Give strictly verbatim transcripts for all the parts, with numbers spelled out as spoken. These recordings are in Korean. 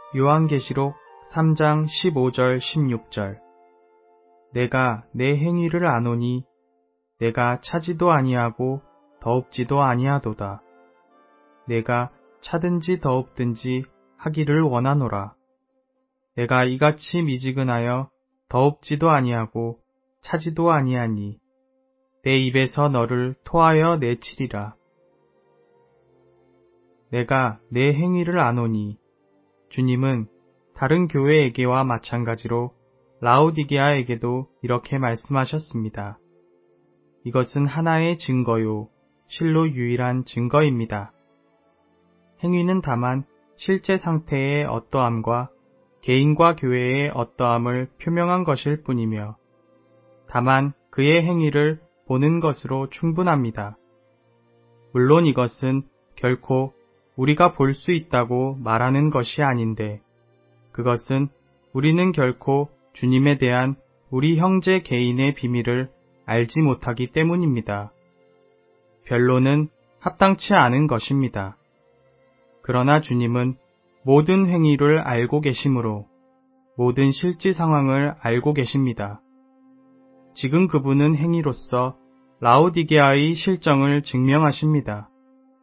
요한계시록 삼 장 십오 절 십육 절. 내가 내 행위를 아노니 내가 차지도 아니하고 더웁지도 아니하도다. 내가 차든지 더웁든지 하기를 원하노라. 내가 이같이 미지근하여 더웁지도 아니하고 차지도 아니하니 내 입에서 너를 토하여 내치리라. 내가 내 행위를 아노니, 주님은 다른 교회에게와 마찬가지로 라오디게아에게도 이렇게 말씀하셨습니다. 이것은 하나의 증거요, 실로 유일한 증거입니다. 행위는 다만 실제 상태의 어떠함과 개인과 교회의 어떠함을 표명한 것일 뿐이며, 다만 그의 행위를 보는 것으로 충분합니다. 물론 이것은 결코 우리가 볼 수 있다고 말하는 것이 아닌데, 그것은 우리는 결코 주님에 대한 우리 형제 개인의 비밀을 알지 못하기 때문입니다. 별로는 합당치 않은 것입니다. 그러나 주님은 모든 행위를 알고 계시므로 모든 실제 상황을 알고 계십니다. 지금 그분은 행위로서 라오디게아의 실정을 증명하십니다.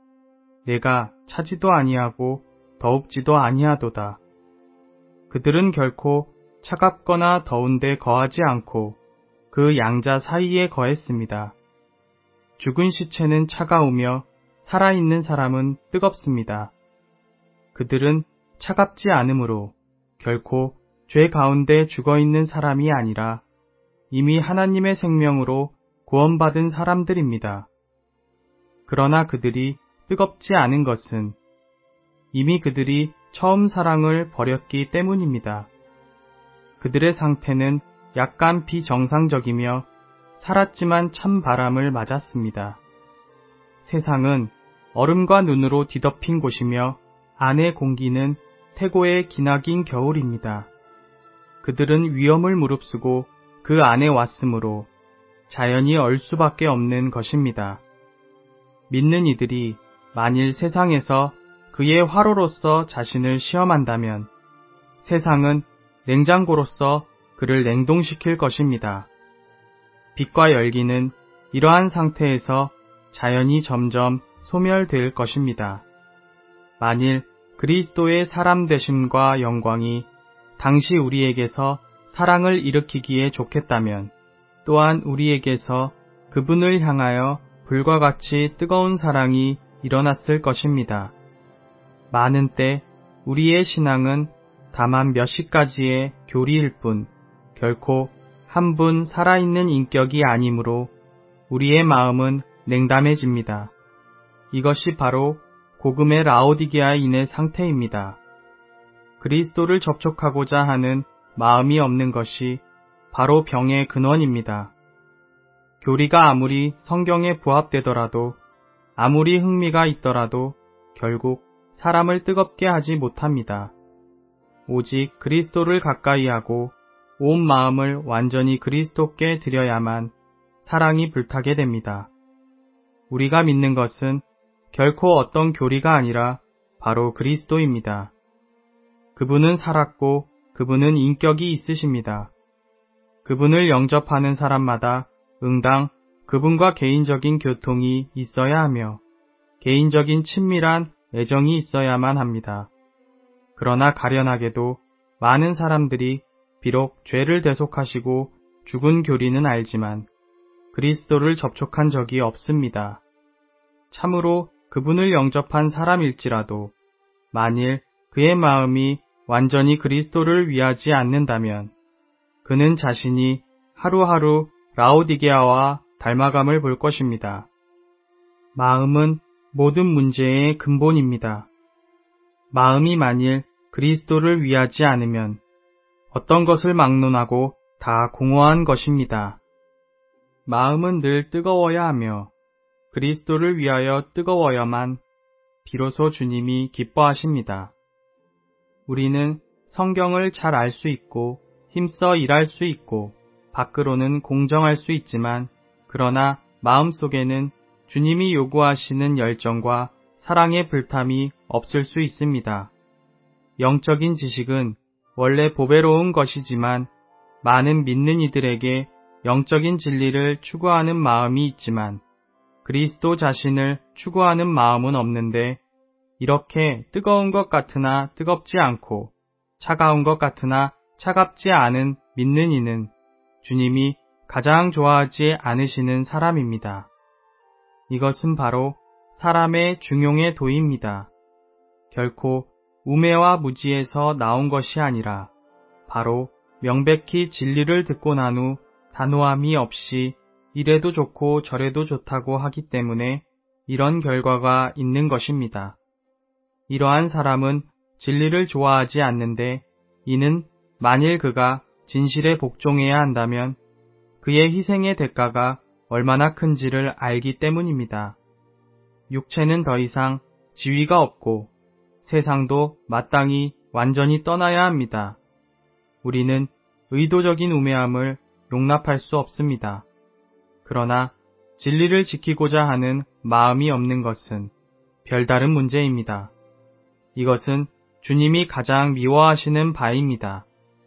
내가 차지도 아니하고 더웁지도 아니하도다. 그들은 결코 차갑거나 더운데 거하지 않고 그 양자 사이에 거했습니다. 죽은 시체는 차가우며 살아있는 사람은 뜨겁습니다. 그들은 차갑지 않으므로 결코 죄 가운데 죽어있는 사람이 아니라 이미 하나님의 생명으로 구원받은 사람들입니다. 그러나 그들이 뜨겁지 않은 것은 이미 그들이 처음 사랑을 버렸기 때문입니다. 그들의 상태는 약간 비정상적이며 살았지만 찬 바람을 맞았습니다. 세상은 얼음과 눈으로 뒤덮인 곳이며 안의 공기는 태고의 기나긴 겨울입니다. 그들은 위험을 무릅쓰고 그 안에 왔으므로 자연이 얼 수밖에 없는 것입니다. 믿는 이들이 만일 세상에서 그의 화로로서 자신을 시험한다면 세상은 냉장고로서 그를 냉동시킬 것입니다. 빛과 열기는 이러한 상태에서 자연이 점점 소멸될 것입니다. 만일 그리스도의 사람 되심과 영광이 당시 우리에게서 사랑을 일으키기에 좋겠다면 또한 우리에게서 그분을 향하여 불과 같이 뜨거운 사랑이 일어났을 것입니다. 많은 때 우리의 신앙은 다만 몇십 가지의 교리일 뿐 결코 한 분 살아있는 인격이 아니므로 우리의 마음은 냉담해집니다. 이것이 바로 복음의 라오디게아인의 상태입니다. 그리스도를 접촉하고자 하는 마음이 없는 것이 바로 병의 근원입니다. 교리가 아무리 성경에 부합되더라도 아무리 흥미가 있더라도 결국 사람을 뜨겁게 하지 못합니다. 오직 그리스도를 가까이 하고 온 마음을 완전히 그리스도께 드려야만 사랑이 불타게 됩니다. 우리가 믿는 것은 결코 어떤 교리가 아니라 바로 그리스도입니다. 그분은 살았고 그분은 인격이 있으십니다. 그분을 영접하는 사람마다 응당 그분과 개인적인 교통이 있어야 하며 개인적인 친밀한 애정이 있어야만 합니다. 그러나 가련하게도 많은 사람들이 비록 죄를 대속하시고 죽은 교리는 알지만 그리스도를 접촉한 적이 없습니다. 참으로 그분을 영접한 사람일지라도 만일 그의 마음이 완전히 그리스도를 위하지 않는다면 그는 자신이 하루하루 라오디게아와 닮아감을 볼 것입니다. 마음은 모든 문제의 근본입니다. 마음이 만일 그리스도를 위하지 않으면 어떤 것을 막론하고 다 공허한 것입니다. 마음은 늘 뜨거워야 하며 그리스도를 위하여 뜨거워야만 비로소 주님이 기뻐하십니다. 우리는 성경을 잘 알 수 있고 힘써 일할 수 있고 밖으로는 공정할 수 있지만 그러나 마음속에는 주님이 요구하시는 열정과 사랑의 불탐이 없을 수 있습니다. 영적인 지식은 원래 보배로운 것이지만 많은 믿는 이들에게 영적인 진리를 추구하는 마음이 있지만 그리스도 자신을 추구하는 마음은 없는데 이렇게 뜨거운 것 같으나 뜨겁지 않고 차가운 것 같으나 차갑지 않은 믿는 이는 주님이 가장 좋아하지 않으시는 사람입니다. 이것은 바로 사람의 중용의 도입니다. 결코 우매와 무지에서 나온 것이 아니라 바로 명백히 진리를 듣고 난 후 단호함이 없이 이래도 좋고 저래도 좋다고 하기 때문에 이런 결과가 있는 것입니다. 이러한 사람은 진리를 좋아하지 않는데 이는 만일 그가 진실에 복종해야 한다면 그의 희생의 대가가 얼마나 큰지를 알기 때문입니다. 육체는 더 이상 지위가 없고 세상도 마땅히 완전히 떠나야 합니다. 우리는 의도적인 우매함을 용납할 수 없습니다. 그러나 진리를 지키고자 하는 마음이 없는 것은 별다른 문제입니다. 이것은 주님이 가장 미워하시는 바입니다.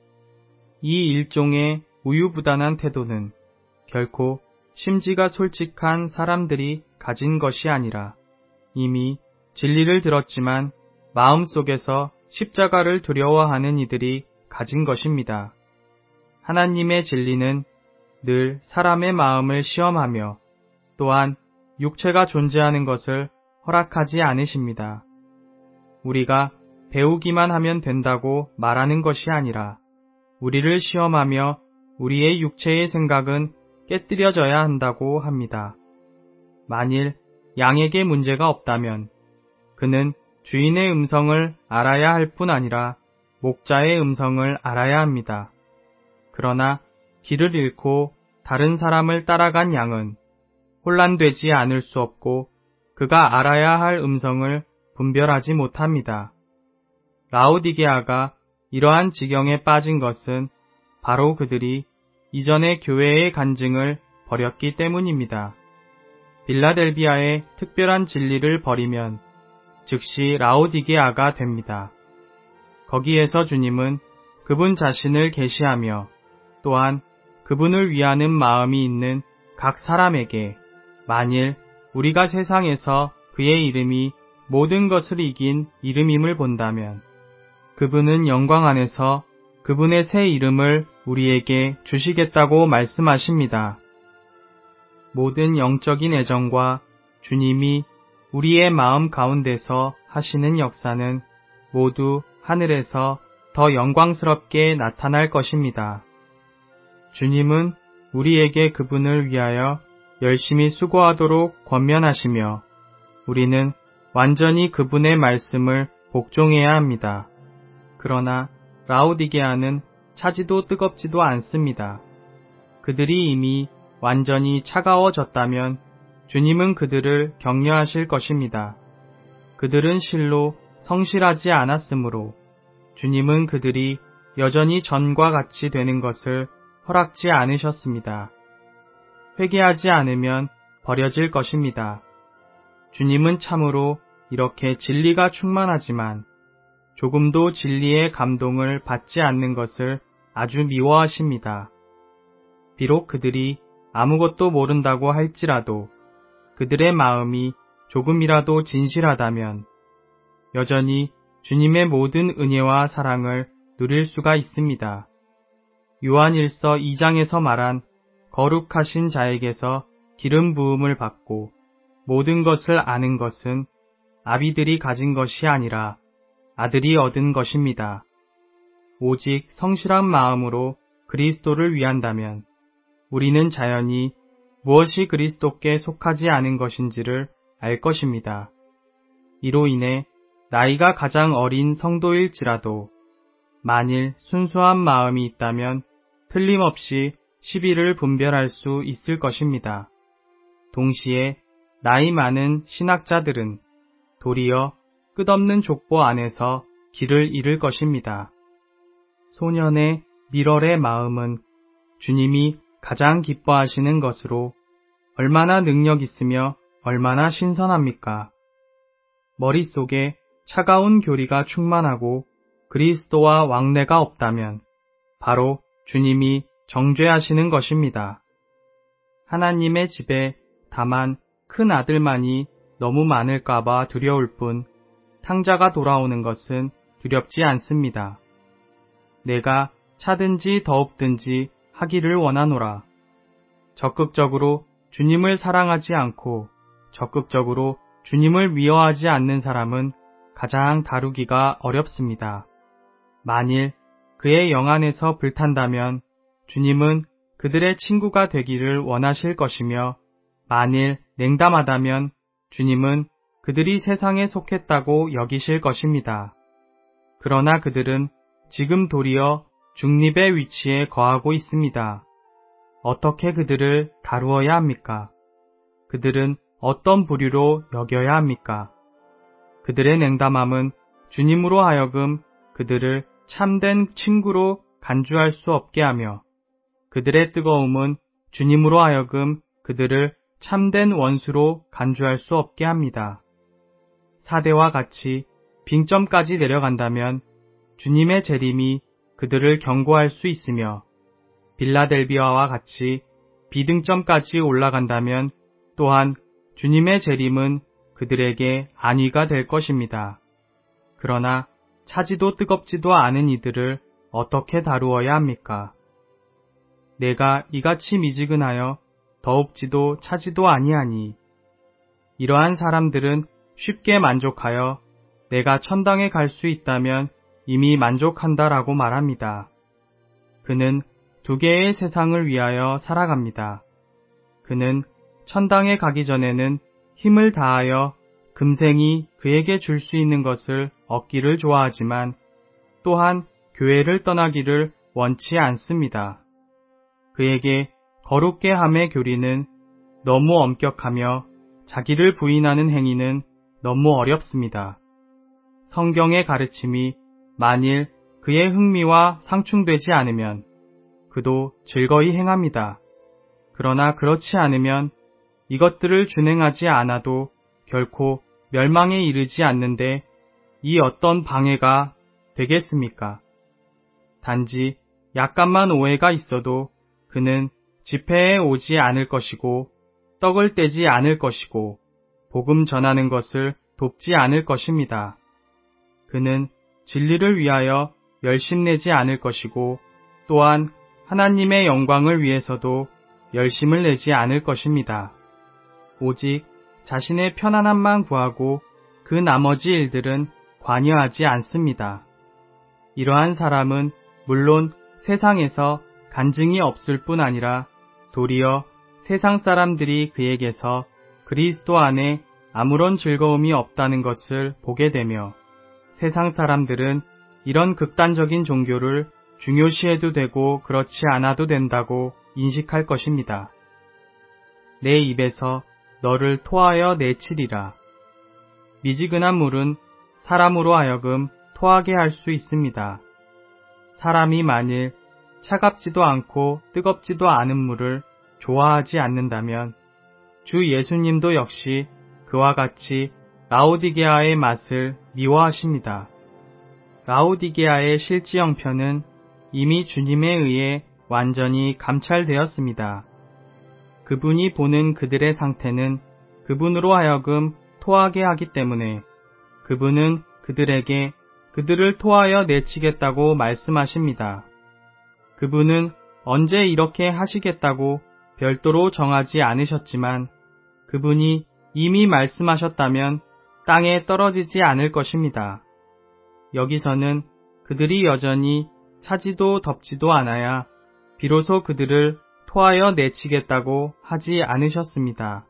이 일종의 우유부단한 태도는 결코 심지가 솔직한 사람들이 가진 것이 아니라 이미 진리를 들었지만 마음속에서 십자가를 두려워하는 이들이 가진 것입니다. 하나님의 진리는 늘 사람의 마음을 시험하며 또한 육체가 존재하는 것을 허락하지 않으십니다. 우리가 배우기만 하면 된다고 말하는 것이 아니라 우리를 시험하며 우리의 육체의 생각은 깨뜨려져야 한다고 합니다. 만일 양에게 문제가 없다면 그는 주인의 음성을 알아야 할 뿐 아니라 목자의 음성을 알아야 합니다. 그러나 길을 잃고 다른 사람을 따라간 양은 혼란되지 않을 수 없고 그가 알아야 할 음성을 분별하지 못합니다. 라오디게아가 이러한 지경에 빠진 것은 바로 그들이 이전의 교회의 간증을 버렸기 때문입니다. 빌라델비아의 특별한 진리를 버리면 즉시 라오디게아가 됩니다. 거기에서 주님은 그분 자신을 계시하며 또한 그분을 위하는 마음이 있는 각 사람에게 만일 우리가 세상에서 그의 이름이 모든 것을 이긴 이름임을 본다면 그분은 영광 안에서 그분의 새 이름을 우리에게 주시겠다고 말씀하십니다. 모든 영적인 애정과 주님이 우리의 마음 가운데서 하시는 역사는 모두 하늘에서 더 영광스럽게 나타날 것입니다. 주님은 우리에게 그분을 위하여 열심히 수고하도록 권면하시며 우리는 완전히 그분의 말씀을 복종해야 합니다. 그러나 라오디게아는 차지도 뜨겁지도 않습니다. 그들이 이미 완전히 차가워졌다면 주님은 그들을 격려하실 것입니다. 그들은 실로 성실하지 않았으므로 주님은 그들이 여전히 전과 같이 되는 것을 허락지 않으셨습니다. 회개하지 않으면 버려질 것입니다. 주님은 참으로 이렇게 진리가 충만하지만 조금도 진리의 감동을 받지 않는 것을 아주 미워하십니다. 비록 그들이 아무것도 모른다고 할지라도 그들의 마음이 조금이라도 진실하다면 여전히 주님의 모든 은혜와 사랑을 누릴 수가 있습니다. 요한일서 이 장에서 말한 거룩하신 자에게서 기름 부음을 받고 모든 것을 아는 것은 아비들이 가진 것이 아니라 아들이 얻은 것입니다. 오직 성실한 마음으로 그리스도를 위한다면 우리는 자연히 무엇이 그리스도께 속하지 않은 것인지를 알 것입니다. 이로 인해 나이가 가장 어린 성도일지라도 만일 순수한 마음이 있다면 틀림없이 시비를 분별할 수 있을 것입니다. 동시에 나이 많은 신학자들은 도리어 끝없는 족보 안에서 길을 잃을 것입니다. 소년의 밀월의 마음은 주님이 가장 기뻐하시는 것으로 얼마나 능력 있으며 얼마나 신선합니까? 머릿속에 차가운 교리가 충만하고 그리스도와 왕래가 없다면 바로 주님이 정죄하시는 것입니다. 하나님의 집에 다만 큰 아들만이 너무 많을까봐 두려울 뿐 탕자가 돌아오는 것은 두렵지 않습니다. 내가 차든지 더욱든지 하기를 원하노라. 적극적으로 주님을 사랑하지 않고 적극적으로 주님을 미워하지 않는 사람은 가장 다루기가 어렵습니다. 만일 그의 영 안에서 불탄다면 주님은 그들의 친구가 되기를 원하실 것이며 만일 냉담하다면 주님은 그들이 세상에 속했다고 여기실 것입니다. 그러나 그들은 지금 도리어 중립의 위치에 거하고 있습니다. 어떻게 그들을 다루어야 합니까? 그들은 어떤 부류로 여겨야 합니까? 그들의 냉담함은 주님으로 하여금 그들을 참된 친구로 간주할 수 없게 하며 그들의 뜨거움은 주님으로 하여금 그들을 참된 원수로 간주할 수 없게 합니다. 사대와 같이 빙점까지 내려간다면 주님의 재림이 그들을 경고할 수 있으며 빌라델비아와 같이 비등점까지 올라간다면 또한 주님의 재림은 그들에게 안위가 될 것입니다. 그러나 차지도 뜨겁지도 않은 이들을 어떻게 다루어야 합니까? 내가 이같이 미지근하여 더웁지도 차지도 아니하니 이러한 사람들은 쉽게 만족하여 내가 천당에 갈 수 있다면 이미 만족한다라고 말합니다. 그는 두 개의 세상을 위하여 살아갑니다. 그는 천당에 가기 전에는 힘을 다하여 금생이 그에게 줄 수 있는 것을 얻기를 좋아하지만 또한 교회를 떠나기를 원치 않습니다. 그에게 거룩게 함의 교리는 너무 엄격하며 자기를 부인하는 행위는 너무 어렵습니다. 성경의 가르침이 만일 그의 흥미와 상충되지 않으면 그도 즐거이 행합니다. 그러나 그렇지 않으면 이것들을 준행하지 않아도 결코 멸망에 이르지 않는데 이 어떤 방해가 되겠습니까? 단지 약간만 오해가 있어도 그는 집회에 오지 않을 것이고 떡을 떼지 않을 것이고 복음 전하는 것을 돕지 않을 것입니다. 그는 진리를 위하여 열심내지 않을 것이고 또한 하나님의 영광을 위해서도 열심을 내지 않을 것입니다. 오직 자신의 편안함만 구하고 그 나머지 일들은 관여하지 않습니다. 이러한 사람은 물론 세상에서 간증이 없을 뿐 아니라 도리어 세상 사람들이 그에게서 그리스도 안에 아무런 즐거움이 없다는 것을 보게 되며 세상 사람들은 이런 극단적인 종교를 중요시해도 되고 그렇지 않아도 된다고 인식할 것입니다. 내 입에서 너를 토하여 내치리라. 미지근한 물은 사람으로 하여금 토하게 할 수 있습니다. 사람이 만일 차갑지도 않고 뜨겁지도 않은 물을 좋아하지 않는다면 주 예수님도 역시 그와 같이 라오디게아의 맛을 미워하십니다. 라오디게아의 실지 형편은 이미 주님에 의해 완전히 감찰되었습니다. 그분이 보는 그들의 상태는 그분으로 하여금 토하게 하기 때문에 그분은 그들에게 그들을 토하여 내치겠다고 말씀하십니다. 그분은 언제 이렇게 하시겠다고 별도로 정하지 않으셨지만 그분이 이미 말씀하셨다면 땅에 떨어지지 않을 것입니다. 여기서는 그들이 여전히 차지도 덥지도 않아야 비로소 그들을 토하여 내치겠다고 하지 않으셨습니다.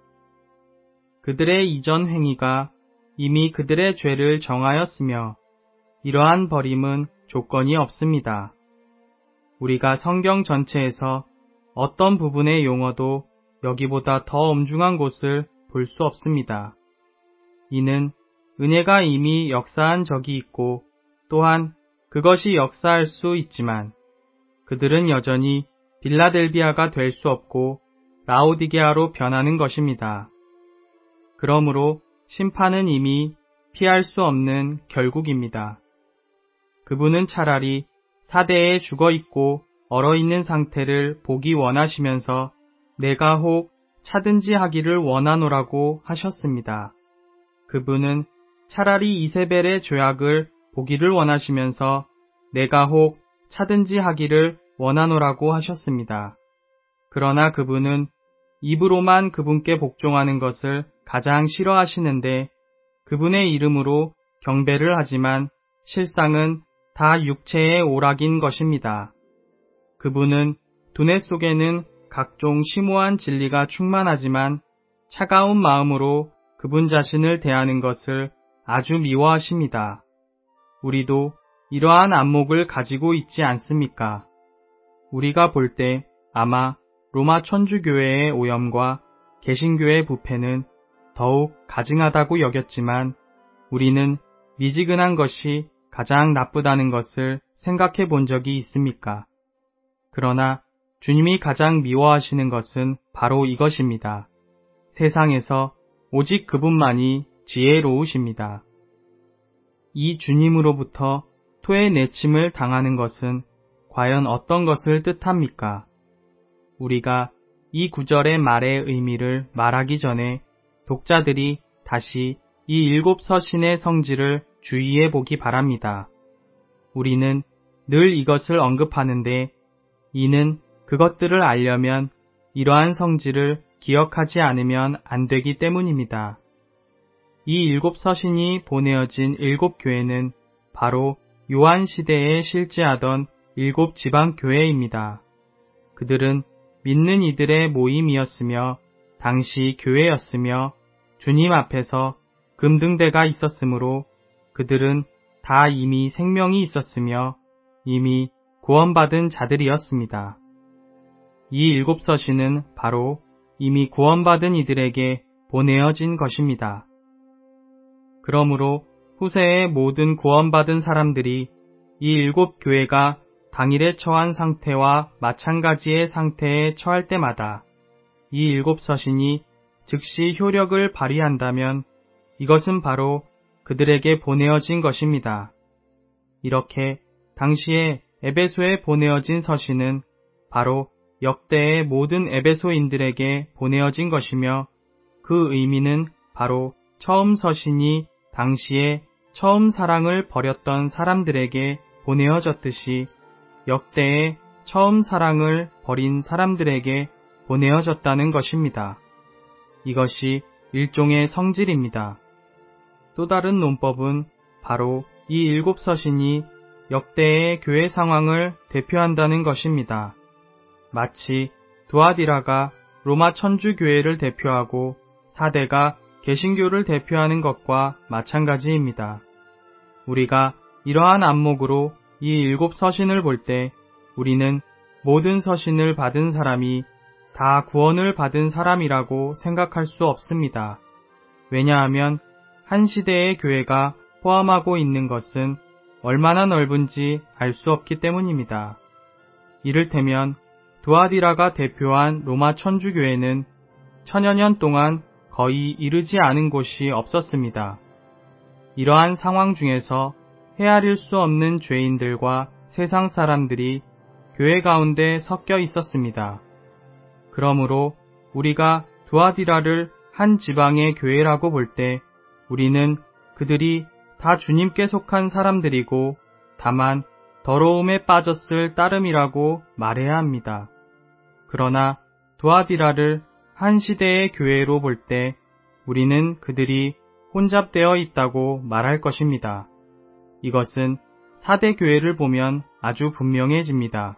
그들의 이전 행위가 이미 그들의 죄를 정하였으며 이러한 버림은 조건이 없습니다. 우리가 성경 전체에서 어떤 부분의 용어도 여기보다 더 엄중한 곳을 볼 수 없습니다. 이는 은혜가 이미 역사한 적이 있고 또한 그것이 역사할 수 있지만 그들은 여전히 빌라델비아가 될 수 없고 라오디게아로 변하는 것입니다. 그러므로 심판은 이미 피할 수 없는 결국입니다. 그분은 차라리 사대에 죽어 있고 얼어 있는 상태를 보기 원하시면서 내가 혹 차든지 하기를 원하노라고 하셨습니다. 그분은 차라리 이세벨의 죄악을 보기를 원하시면서 내가 혹 차든지 하기를 원하노라고 하셨습니다. 그러나 그분은 입으로만 그분께 복종하는 것을 가장 싫어하시는데 그분의 이름으로 경배를 하지만 실상은 다 육체의 오락인 것입니다. 그분은 두뇌 속에는 각종 심오한 진리가 충만하지만 차가운 마음으로 그분 자신을 대하는 것을 아주 미워하십니다. 우리도 이러한 안목을 가지고 있지 않습니까? 우리가 볼 때 아마 로마 천주교회의 오염과 개신교의 부패는 더욱 가증하다고 여겼지만 우리는 미지근한 것이 가장 나쁘다는 것을 생각해 본 적이 있습니까? 그러나 주님이 가장 미워하시는 것은 바로 이것입니다. 세상에서 오직 그분만이 지혜로우십니다. 이 주님으로부터 토해내침을 당하는 것은 과연 어떤 것을 뜻합니까? 우리가 이 구절의 말의 의미를 말하기 전에 독자들이 다시 이 일곱 서신의 성질을 주의해 보기 바랍니다. 우리는 늘 이것을 언급하는데 이는 그것들을 알려면 이러한 성질을 기억하지 않으면 안 되기 때문입니다. 이 일곱 서신이 보내어진 일곱 교회는 바로 요한 시대에 실제하던 일곱 지방 교회입니다. 그들은 믿는 이들의 모임이었으며 당시 교회였으며 주님 앞에서 금등대가 있었으므로 그들은 다 이미 생명이 있었으며 이미 구원받은 자들이었습니다. 이 일곱 서신은 바로 이미 구원받은 이들에게 보내어진 것입니다. 그러므로 후세의 모든 구원받은 사람들이 이 일곱 교회가 당일에 처한 상태와 마찬가지의 상태에 처할 때마다 이 일곱 서신이 즉시 효력을 발휘한다면 이것은 바로 그들에게 보내어진 것입니다. 이렇게 당시에 에베소에 보내어진 서신은 바로 역대의 모든 에베소인들에게 보내어진 것이며 그 의미는 바로 처음 서신이 당시에 처음 사랑을 버렸던 사람들에게 보내어졌듯이 역대의 처음 사랑을 버린 사람들에게 보내어졌다는 것입니다. 이것이 일종의 성질입니다. 또 다른 논법은 바로 이 일곱 서신이 역대의 교회 상황을 대표한다는 것입니다. 마치 두아디라가 로마 천주교회를 대표하고 사대가 개신교를 대표하는 것과 마찬가지입니다. 우리가 이러한 안목으로 이 일곱 서신을 볼 때 우리는 모든 서신을 받은 사람이 다 구원을 받은 사람이라고 생각할 수 없습니다. 왜냐하면 한 시대의 교회가 포함하고 있는 것은 얼마나 넓은지 알 수 없기 때문입니다. 이를테면 두아디라가 대표한 로마 천주교회는 천여 년 동안 거의 이르지 않은 곳이 없었습니다. 이러한 상황 중에서 헤아릴 수 없는 죄인들과 세상 사람들이 교회 가운데 섞여 있었습니다. 그러므로 우리가 두아디라를 한 지방의 교회라고 볼 때 우리는 그들이 다 주님께 속한 사람들이고 다만 더러움에 빠졌을 따름이라고 말해야 합니다. 그러나 두아디라를 한 시대의 교회로 볼 때 우리는 그들이 혼잡되어 있다고 말할 것입니다. 이것은 사대 교회를 보면 아주 분명해집니다.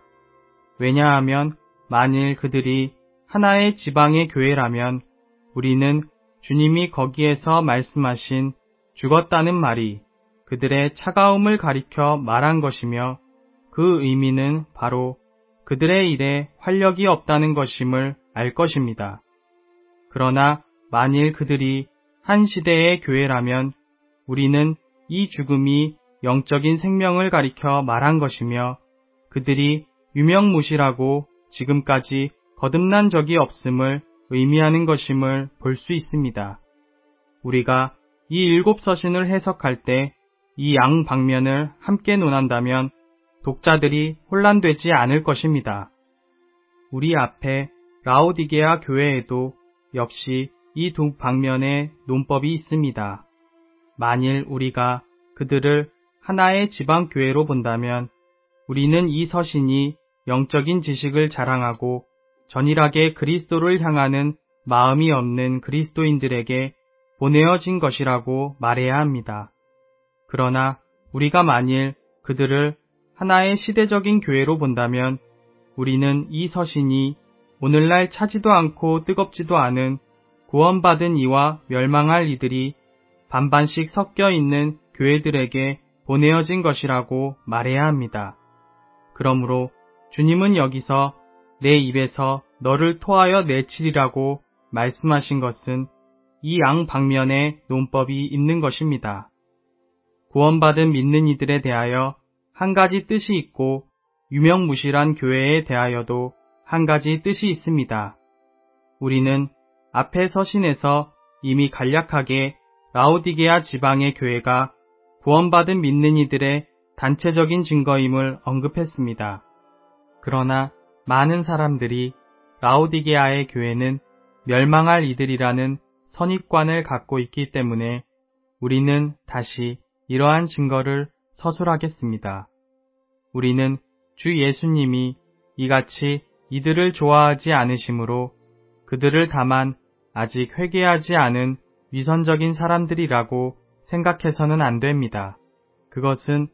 왜냐하면 만일 그들이 하나의 지방의 교회라면 우리는 주님이 거기에서 말씀하신 죽었다는 말이 그들의 차가움을 가리켜 말한 것이며 그 의미는 바로 그들의 일에 활력이 없다는 것임을 알 것입니다. 그러나 만일 그들이 한 시대의 교회라면 우리는 이 죽음이 영적인 생명을 가리켜 말한 것이며 그들이 유명무실하고 지금까지 거듭난 적이 없음을 의미하는 것임을 볼 수 있습니다. 우리가 이 일곱 서신을 해석할 때 이 양 방면을 함께 논한다면 독자들이 혼란되지 않을 것입니다. 우리 앞에 라오디게아 교회에도 역시 이 두 방면의 논법이 있습니다. 만일 우리가 그들을 하나의 지방교회로 본다면 우리는 이 서신이 영적인 지식을 자랑하고 전일하게 그리스도를 향하는 마음이 없는 그리스도인들에게 보내어진 것이라고 말해야 합니다. 그러나 우리가 만일 그들을 하나의 시대적인 교회로 본다면 우리는 이 서신이 오늘날 차지도 않고 뜨겁지도 않은 구원받은 이와 멸망할 이들이 반반씩 섞여 있는 교회들에게 보내어진 것이라고 말해야 합니다. 그러므로 주님은 여기서 내 입에서 너를 토하여 내치리라고 말씀하신 것은 이 양 방면의 논법이 있는 것입니다. 구원받은 믿는 이들에 대하여 한 가지 뜻이 있고 유명무실한 교회에 대하여도 한 가지 뜻이 있습니다. 우리는 앞의 서신에서 이미 간략하게 라오디게아 지방의 교회가 구원받은 믿는 이들의 단체적인 증거임을 언급했습니다. 그러나 많은 사람들이 라오디게아의 교회는 멸망할 이들이라는 선입관을 갖고 있기 때문에 우리는 다시 이러한 증거를 서술하겠습니다. 우리는 주 예수님이 이같이 이들을 좋아하지 않으시므로 그들을 다만 아직 회개하지 않은 위선적인 사람들이라고 생각해서는 안 됩니다. 그것은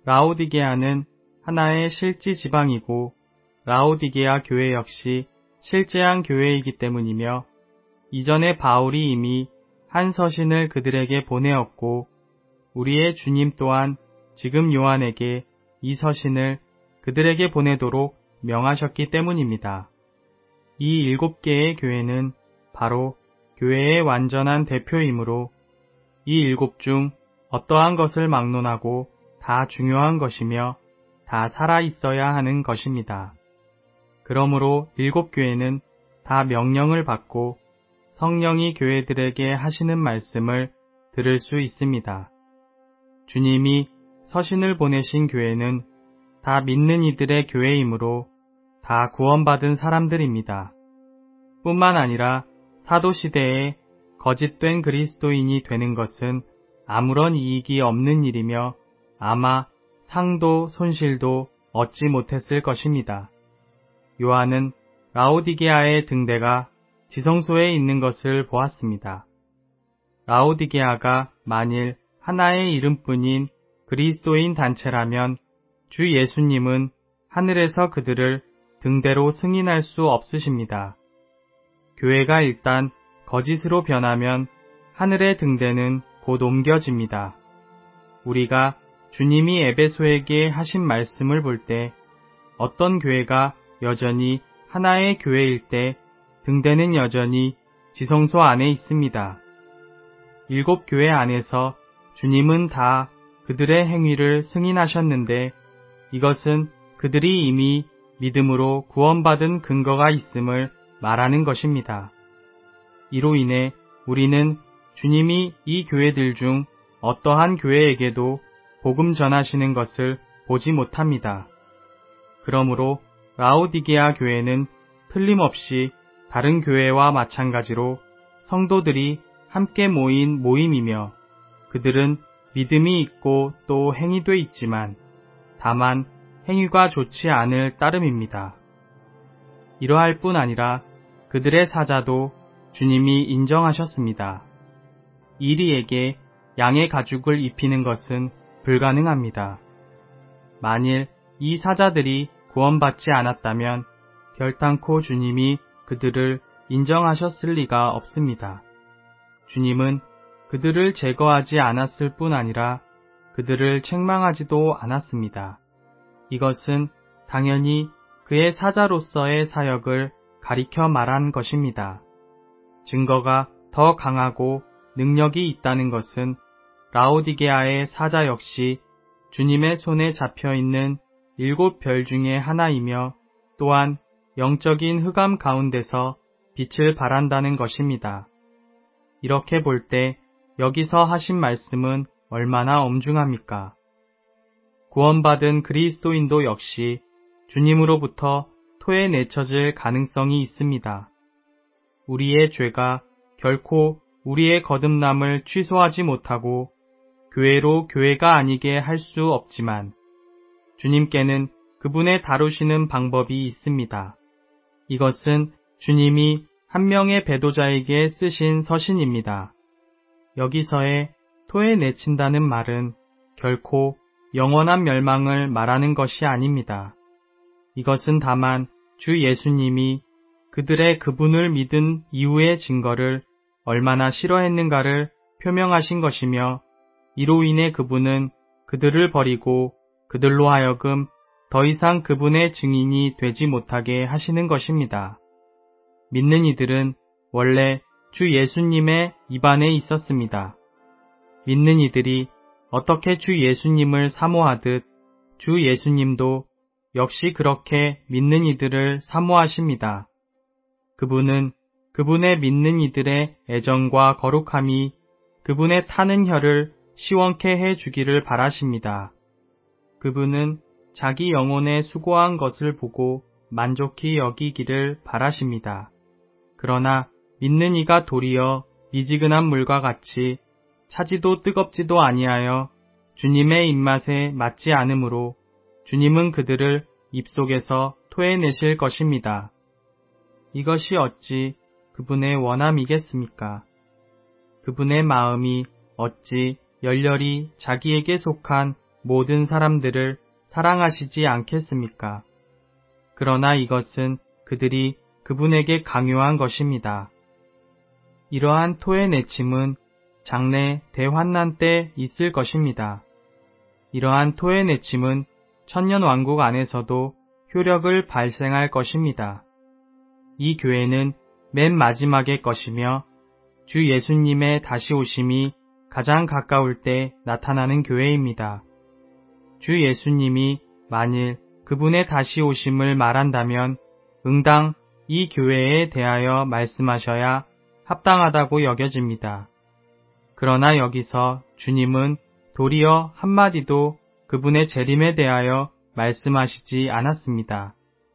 라오디게아는 하나의 실지 지방이고 라오디게아 교회 역시 실제한 교회이기 때문이며 이전에 바울이 이미 한 서신을 그들에게 보내었고 우리의 주님 또한 지금 요한에게 이 서신을 그들에게 보내도록 명하셨기 때문입니다. 이 일곱 개의 교회는 바로 교회의 완전한 대표이므로 이 일곱 중 어떠한 것을 막론하고 다 중요한 것이며 다 살아있어야 하는 것입니다. 그러므로 일곱 교회는 다 명령을 받고 성령이 교회들에게 하시는 말씀을 들을 수 있습니다. 주님이 서신을 보내신 교회는 다 믿는 이들의 교회이므로 다 구원받은 사람들입니다. 뿐만 아니라 사도시대에 거짓된 그리스도인이 되는 것은 아무런 이익이 없는 일이며 아마 상도 손실도 얻지 못했을 것입니다. 요한은 라오디게아의 등대가 지성소에 있는 것을 보았습니다. 라오디게아가 만일 하나의 이름뿐인 그리스도인 단체라면 주 예수님은 하늘에서 그들을 등대로 승인할 수 없으십니다. 교회가 일단 거짓으로 변하면 하늘의 등대는 곧 옮겨집니다. 우리가 주님이 에베소에게 하신 말씀을 볼 때 어떤 교회가 여전히 하나의 교회일 때 등대는 여전히 지성소 안에 있습니다. 일곱 교회 안에서 주님은 다 그들의 행위를 승인하셨는데 이것은 그들이 이미 믿음으로 구원받은 근거가 있음을 말하는 것입니다. 이로 인해 우리는 주님이 이 교회들 중 어떠한 교회에게도 복음 전하시는 것을 보지 못합니다. 그러므로 라오디게아 교회는 틀림없이 다른 교회와 마찬가지로 성도들이 함께 모인 모임이며 그들은 믿음이 있고 또 행위도 있지만 다만 행위가 좋지 않을 따름입니다. 이러할 뿐 아니라 그들의 사자도 주님이 인정하셨습니다. 이리에게 양의 가죽을 입히는 것은 불가능합니다. 만일 이 사자들이 구원받지 않았다면 결단코 주님이 그들을 인정하셨을 리가 없습니다. 주님은 그들을 제거하지 않았을 뿐 아니라 그들을 책망하지도 않았습니다. 이것은 당연히 그의 사자로서의 사역을 가리켜 말한 것입니다. 증거가 더 강하고 능력이 있다는 것은 라오디게아의 사자 역시 주님의 손에 잡혀있는 일곱 별 중에 하나이며 또한 영적인 흑암 가운데서 빛을 발한다는 것입니다. 이렇게 볼 때 여기서 하신 말씀은 얼마나 엄중합니까? 구원받은 그리스도인도 역시 주님으로부터 토해내쳐질 가능성이 있습니다. 우리의 죄가 결코 우리의 거듭남을 취소하지 못하고 교회로 교회가 아니게 할 수 없지만 주님께는 그분의 다루시는 방법이 있습니다. 이것은 주님이 한 명의 배도자에게 쓰신 서신입니다. 여기서의 토해내친다는 말은 결코 영원한 멸망을 말하는 것이 아닙니다. 이것은 다만 주 예수님이 그들의 그분을 믿은 이후의 증거를 얼마나 싫어했는가를 표명하신 것이며 이로 인해 그분은 그들을 버리고 그들로 하여금 더 이상 그분의 증인이 되지 못하게 하시는 것입니다. 믿는 이들은 원래 주 예수님의 입안에 있었습니다. 믿는 이들이 어떻게 주 예수님을 사모하듯 주 예수님도 역시 그렇게 믿는 이들을 사모하십니다. 그분은 그분의 믿는 이들의 애정과 거룩함이 그분의 타는 혀를 시원케 해 주기를 바라십니다. 그분은 자기 영혼에 수고한 것을 보고 만족히 여기기를 바라십니다. 그러나 믿는 이가 도리어 미지근한 물과 같이 차지도 뜨겁지도 아니하여 주님의 입맛에 맞지 않으므로 주님은 그들을 입속에서 토해내실 것입니다. 이것이 어찌 그분의 원함이겠습니까? 그분의 마음이 어찌 열렬히 자기에게 속한 모든 사람들을 사랑하시지 않겠습니까? 그러나 이것은 그들이 그분에게 강요한 것입니다. 이러한 토해내침은 장래 대환난 때 있을 것입니다. 이러한 토해내침은 천년왕국 안에서도 효력을 발생할 것입니다. 이 교회는 맨 마지막의 것이며 주 예수님의 다시 오심이 가장 가까울 때 나타나는 교회입니다. 주 예수님이 만일 그분의 다시 오심을 말한다면 응당 이 교회에 대하여 말씀하셔야 합당하다고 여겨집니다. 그러나 여기서 주님은 도리어 한마디도 그분의 재림에 대하여 말씀하시지 않았습니다.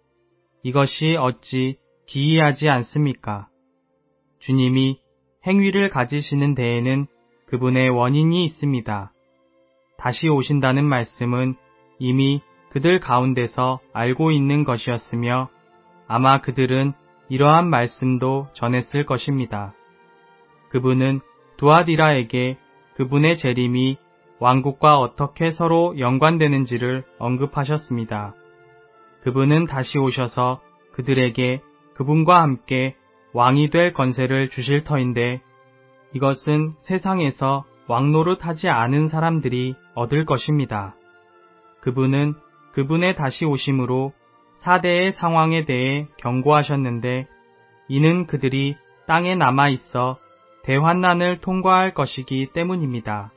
이것이 어찌 기이하지 않습니까? 주님이 행위를 가지시는 데에는 그분의 원인이 있습니다. 다시 오신다는 말씀은 이미 그들 가운데서 알고 있는 것이었으며 아마 그들은 이러한 말씀도 전했을 것입니다. 그분은 두아디라에게 그분의 재림이 왕국과 어떻게 서로 연관되는지를 언급하셨습니다. 그분은 다시 오셔서 그들에게 그분과 함께 왕이 될 권세를 주실 터인데 이것은 세상에서 왕노릇하지 않은 사람들이 얻을 것입니다. 그분은 그분의 다시 오심으로 사대의 상황에 대해 경고하셨는데 이는 그들이 땅에 남아 있어 대환난을 통과할 것이기 때문입니다.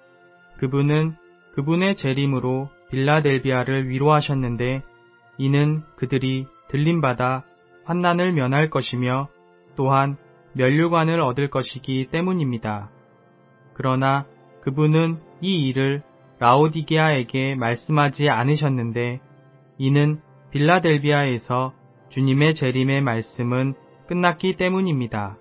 그분은 그분의 재림으로 빌라델비아를 위로하셨는데 이는 그들이 들림받아 환난을 면할 것이며 또한 면류관을 얻을 것이기 때문입니다. 그러나 그분은 이 일을 라오디게아에게 말씀하지 않으셨는데 이는 빌라델비아에서 주님의 재림의 말씀은 끝났기 때문입니다.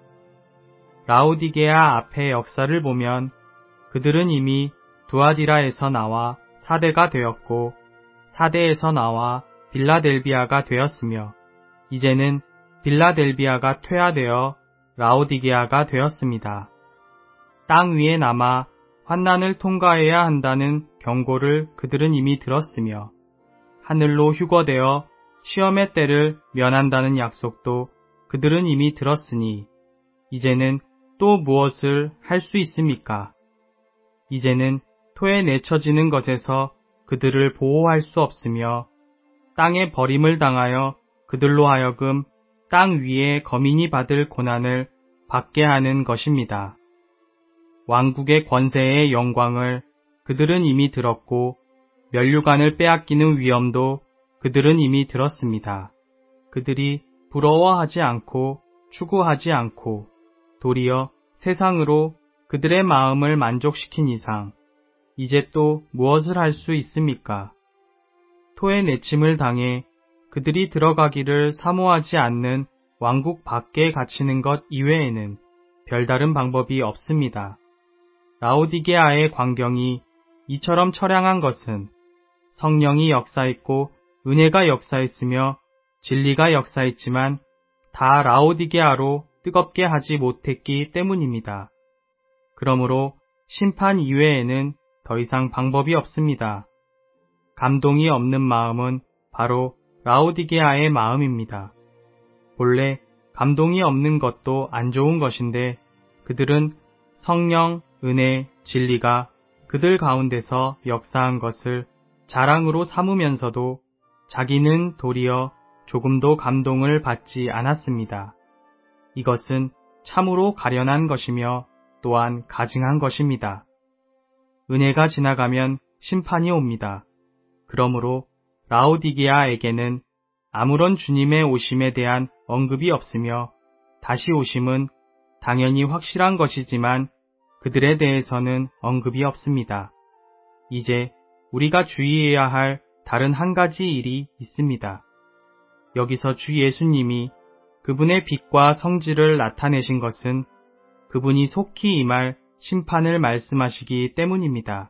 라오디게아 앞의 역사를 보면 그들은 이미 두아디라에서 나와 사대가 되었고 사대에서 나와 빌라델비아가 되었으며 이제는 빌라델비아가 퇴화되어 라오디게아가 되었습니다. 땅 위에 남아 환난을 통과해야 한다는 경고를 그들은 이미 들었으며 하늘로 휴거되어 시험의 때를 면한다는 약속도 그들은 이미 들었으니 이제는 또 무엇을 할 수 있습니까? 이제는 토해내쳐지는 것에서 그들을 보호할 수 없으며 땅에 버림을 당하여 그들로 하여금 땅 위에 거민이 받을 고난을 받게 하는 것입니다. 왕국의 권세의 영광을 그들은 이미 들었고 면류관을 빼앗기는 위험도 그들은 이미 들었습니다. 그들이 부러워하지 않고 추구하지 않고 도리어 세상으로 그들의 마음을 만족시킨 이상 이제 또 무엇을 할 수 있습니까? 토해내침을 당해 그들이 들어가기를 사모하지 않는 왕국 밖에 갇히는 것 이외에는 별다른 방법이 없습니다. 라오디게아의 광경이 이처럼 처량한 것은 성령이 역사했고 은혜가 역사했으며 진리가 역사했지만 다 라오디게아로 뜨겁게 하지 못했기 때문입니다. 그러므로 심판 이외에는 더 이상 방법이 없습니다. 감동이 없는 마음은 바로 라오디게아의 마음입니다. 본래 감동이 없는 것도 안 좋은 것인데 그들은 성령, 은혜, 진리가 그들 가운데서 역사한 것을 자랑으로 삼으면서도 자기는 도리어 조금도 감동을 받지 않았습니다. 이것은 참으로 가련한 것이며 또한 가증한 것입니다. 은혜가 지나가면 심판이 옵니다. 그러므로 라오디게아에게는 아무런 주님의 오심에 대한 언급이 없으며 다시 오심은 당연히 확실한 것이지만 그들에 대해서는 언급이 없습니다. 이제 우리가 주의해야 할 다른 한 가지 일이 있습니다. 여기서 주 예수님이 그분의 빛과 성질을 나타내신 것은 그분이 속히 임할 심판을 말씀하시기 때문입니다.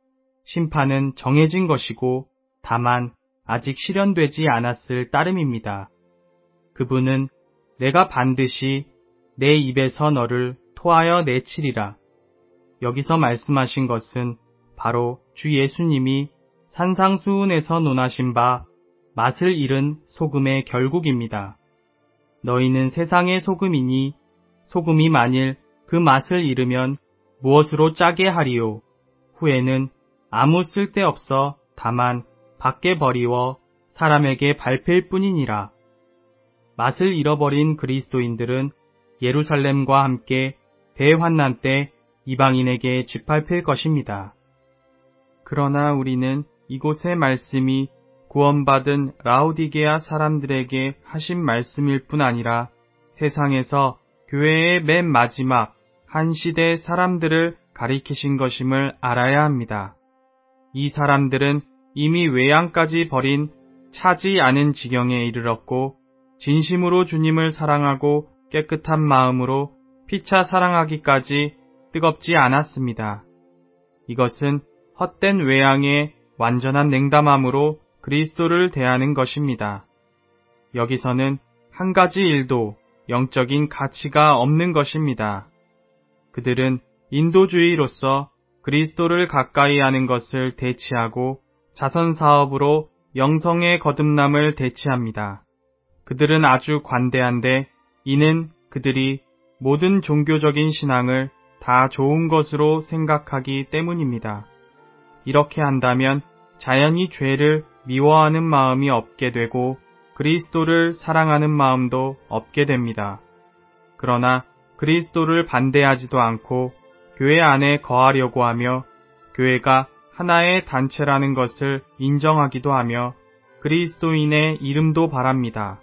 심판은 정해진 것이고 다만 아직 실현되지 않았을 따름입니다. 그분은 내가 반드시 내 입에서 너를 토하여 내치리라. 여기서 말씀하신 것은 바로 주 예수님이 산상수훈에서 논하신 바 맛을 잃은 소금의 결국입니다. 너희는 세상의 소금이니 소금이 만일 그 맛을 잃으면 무엇으로 짜게 하리요? 후에는 아무 쓸데없어 다만 밖에 버리워 사람에게 밟힐 뿐이니라. 맛을 잃어버린 그리스도인들은 예루살렘과 함께 대환난 때 이방인에게 짓밟힐 것입니다. 그러나 우리는 이곳의 말씀이 구원받은 라오디게아 사람들에게 하신 말씀일 뿐 아니라 세상에서 교회의 맨 마지막 한 시대 사람들을 가리키신 것임을 알아야 합니다. 이 사람들은 이미 외양까지 버린 차지 않은 지경에 이르렀고 진심으로 주님을 사랑하고 깨끗한 마음으로 피차 사랑하기까지 뜨겁지 않았습니다. 이것은 헛된 외양의 완전한 냉담함으로 그리스도를 대하는 것입니다. 여기서는 한 가지 일도 영적인 가치가 없는 것입니다. 그들은 인도주의로서 그리스도를 가까이 하는 것을 대치하고 자선사업으로 영성의 거듭남을 대치합니다. 그들은 아주 관대한데 이는 그들이 모든 종교적인 신앙을 다 좋은 것으로 생각하기 때문입니다. 이렇게 한다면 자연히 죄를 미워하는 마음이 없게 되고 그리스도를 사랑하는 마음도 없게 됩니다. 그러나 그리스도를 반대하지도 않고 교회 안에 거하려고 하며 교회가 하나의 단체라는 것을 인정하기도 하며 그리스도인의 이름도 바랍니다.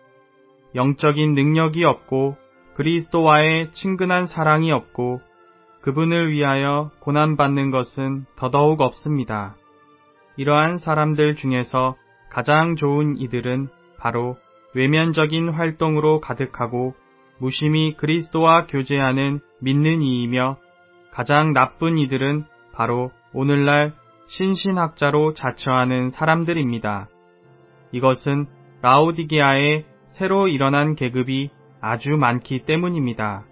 영적인 능력이 없고 그리스도와의 친근한 사랑이 없고 그분을 위하여 고난받는 것은 더더욱 없습니다. 이러한 사람들 중에서 가장 좋은 이들은 바로 외면적인 활동으로 가득하고 무심히 그리스도와 교제하는 믿는 이이며 가장 나쁜 이들은 바로 오늘날 신신학자로 자처하는 사람들입니다. 이것은 라오디게아에 새로 일어난 계급이 아주 많기 때문입니다.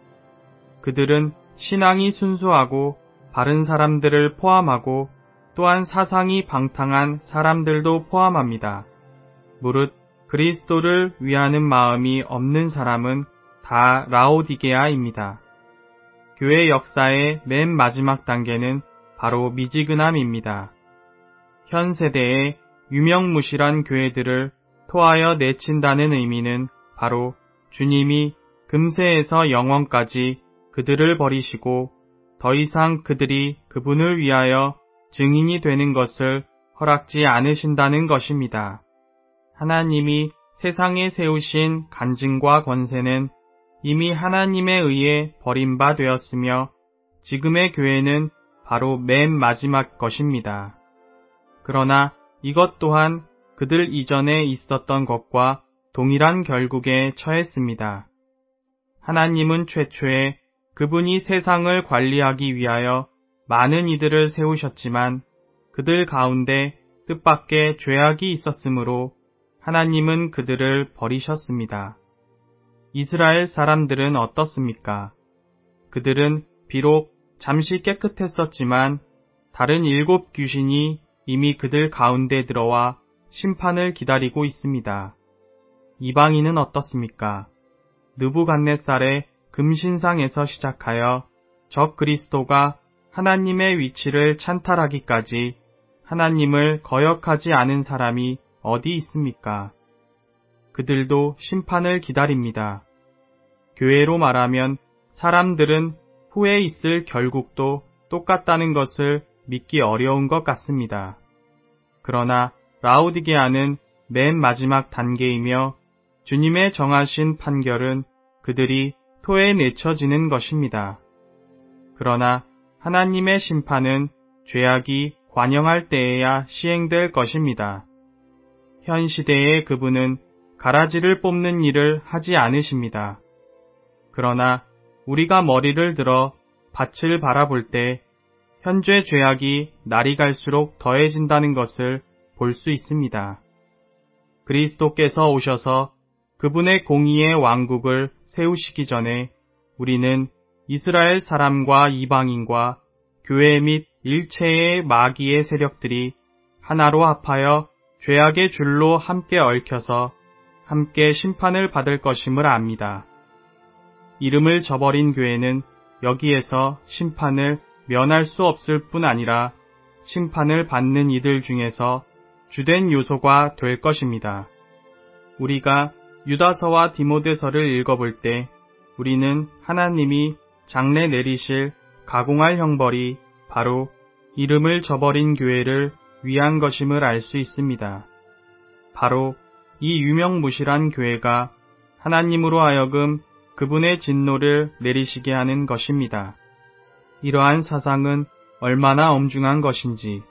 그들은 신앙이 순수하고 바른 사람들을 포함하고 또한 사상이 방탕한 사람들도 포함합니다. 무릇 그리스도를 위하는 마음이 없는 사람은 다 라오디게아입니다. 교회 역사의 맨 마지막 단계는 바로 미지근함입니다. 현 세대의 유명무실한 교회들을 토하여 내친다는 의미는 바로 주님이 금세에서 영원까지 그들을 버리시고 더 이상 그들이 그분을 위하여 증인이 되는 것을 허락지 않으신다는 것입니다. 하나님이 세상에 세우신 간증과 권세는 이미 하나님에 의해 버린 바 되었으며 지금의 교회는 바로 맨 마지막 것입니다. 그러나 이것 또한 그들 이전에 있었던 것과 동일한 결국에 처했습니다. 하나님은 최초에 그분이 세상을 관리하기 위하여 많은 이들을 세우셨지만 그들 가운데 뜻밖의 죄악이 있었으므로 하나님은 그들을 버리셨습니다. 이스라엘 사람들은 어떻습니까? 그들은 비록 잠시 깨끗했었지만 다른 일곱 귀신이 이미 그들 가운데 들어와 심판을 기다리고 있습니다. 이방인은 어떻습니까? 느부갓네살의 금신상에서 시작하여 적 그리스도가 하나님의 위치를 찬탈하기까지 하나님을 거역하지 않은 사람이 어디 있습니까? 그들도 심판을 기다립니다. 교회로 말하면 사람들은 후에 있을 결국도 똑같다는 것을 믿기 어려운 것 같습니다. 그러나 라오디게아는 맨 마지막 단계이며 주님의 정하신 판결은 그들이 토에 내쳐지는 것입니다. 그러나 하나님의 심판은 죄악이 관영할 때에야 시행될 것입니다. 현 시대의 그분은 가라지를 뽑는 일을 하지 않으십니다. 그러나 우리가 머리를 들어 밭을 바라볼 때 현재 죄악이 날이 갈수록 더해진다는 것을 볼 수 있습니다. 그리스도께서 오셔서 그분의 공의의 왕국을 세우시기 전에 우리는 이스라엘 사람과 이방인과 교회 및 일체의 마귀의 세력들이 하나로 합하여 죄악의 줄로 함께 얽혀서 함께 심판을 받을 것임을 압니다. 이름을 저버린 교회는 여기에서 심판을 면할 수 없을 뿐 아니라 심판을 받는 이들 중에서 주된 요소가 될 것입니다. 우리가 유다서와 디모데서를 읽어볼 때 우리는 하나님이 장래 내리실 가공할 형벌이 바로 이름을 저버린 교회를 위한 것임을 알 수 있습니다. 바로 이 유명무실한 교회가 하나님으로 하여금 그분의 진노를 내리시게 하는 것입니다. 이러한 사상은 얼마나 엄중한 것인지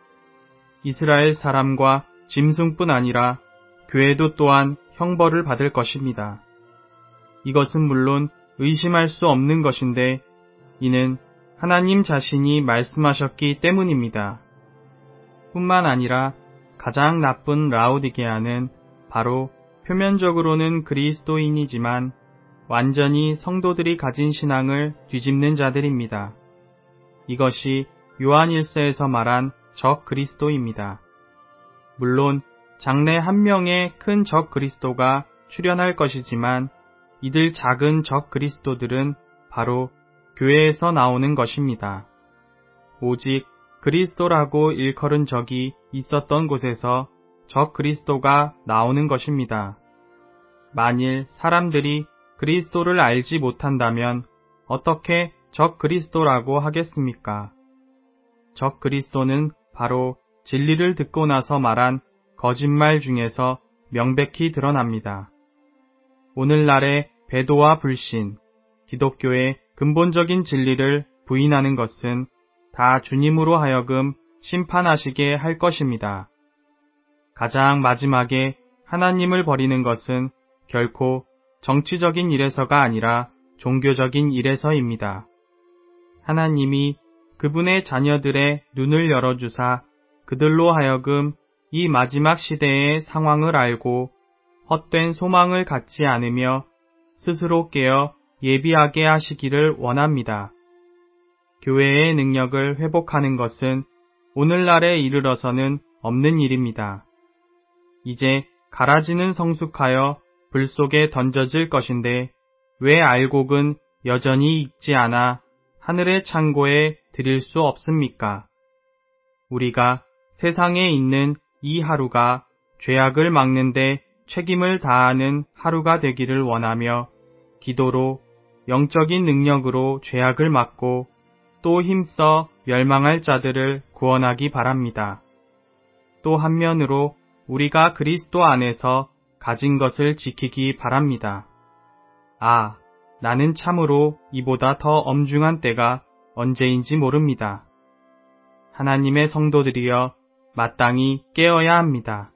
이스라엘 사람과 짐승뿐 아니라 교회도 또한 형벌을 받을 것입니다. 이것은 물론 의심할 수 없는 것인데 이는 하나님 자신이 말씀하셨기 때문입니다. 뿐만 아니라 가장 나쁜 라오디게아는 바로 표면적으로는 그리스도인이지만 완전히 성도들이 가진 신앙을 뒤집는 자들입니다. 이것이 요한일서에서 말한 적 그리스도입니다. 물론 장래 한 명의 큰 적 그리스도가 출현할 것이지만 이들 작은 적 그리스도들은 바로 교회에서 나오는 것입니다. 오직 그리스도라고 일컬은 적이 있었던 곳에서 적 그리스도가 나오는 것입니다. 만일 사람들이 그리스도를 알지 못한다면 어떻게 적 그리스도라고 하겠습니까? 적 그리스도는 바로 진리를 듣고 나서 말한 거짓말 중에서 명백히 드러납니다. 오늘날의 배도와 불신, 기독교의 근본적인 진리를 부인하는 것은 다 주님으로 하여금 심판하시게 할 것입니다. 가장 마지막에 하나님을 버리는 것은 결코 정치적인 일에서가 아니라 종교적인 일에서입니다. 하나님이 그분의 자녀들의 눈을 열어주사 그들로 하여금 이 마지막 시대의 상황을 알고 헛된 소망을 갖지 않으며 스스로 깨어 예비하게 하시기를 원합니다. 교회의 능력을 회복하는 것은 오늘날에 이르러서는 없는 일입니다. 이제 가라지는 성숙하여 불 속에 던져질 것인데 왜 알곡은 여전히 익지 않아 하늘의 창고에 드릴 수 없습니까? 우리가 세상에 있는 이 하루가 죄악을 막는데 책임을 다하는 하루가 되기를 원하며 기도로 영적인 능력으로 죄악을 막고 또 힘써 멸망할 자들을 구원하기 바랍니다. 또 한면으로 우리가 그리스도 안에서 가진 것을 지키기 바랍니다. 아, 나는 참으로 이보다 더 엄중한 때가 언제인지 모릅니다. 하나님의 성도들이여 마땅히 깨어야 합니다.